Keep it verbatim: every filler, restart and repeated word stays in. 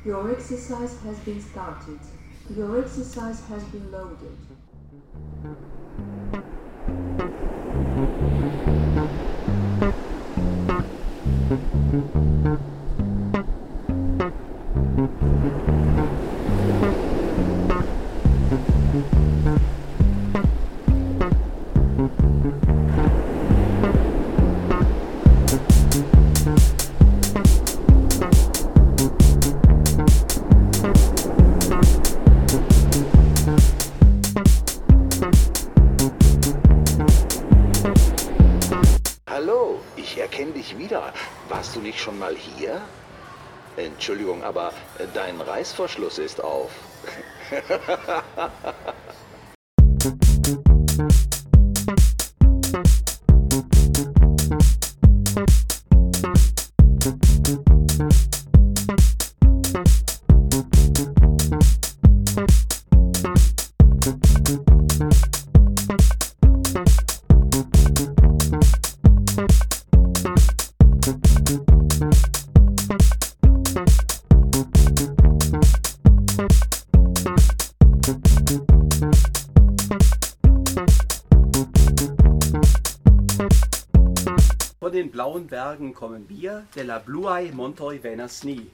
Your exercise has been started. Your exercise has been loaded. Hallo, ich erkenne dich wieder. Warst du nicht schon mal hier? Entschuldigung, aber dein Reißverschluss ist auf. Von den blauen Bergen kommen wir, de la Bluae Montoi Venasni.